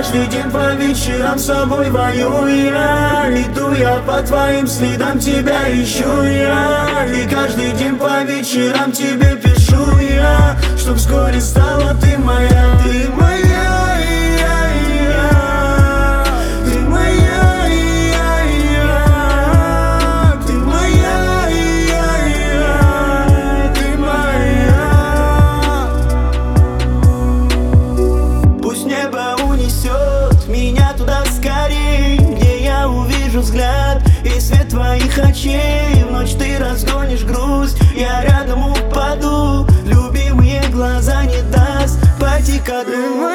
каждый день по вечерам с собой воюю я. Иду я по твоим следам, тебя ищу я. И каждый день по вечерам тебе пишу я, чтоб вскоре стала ты моя. Ты моя, ты моя, ты моя, ты моя. Пусть небо унесет меня туда скорей, где я увижу взгляд и свет твоих очей. В ночь ты разгонишь грусть, я рядом упаду, любимые глаза не даст пойти ко дну.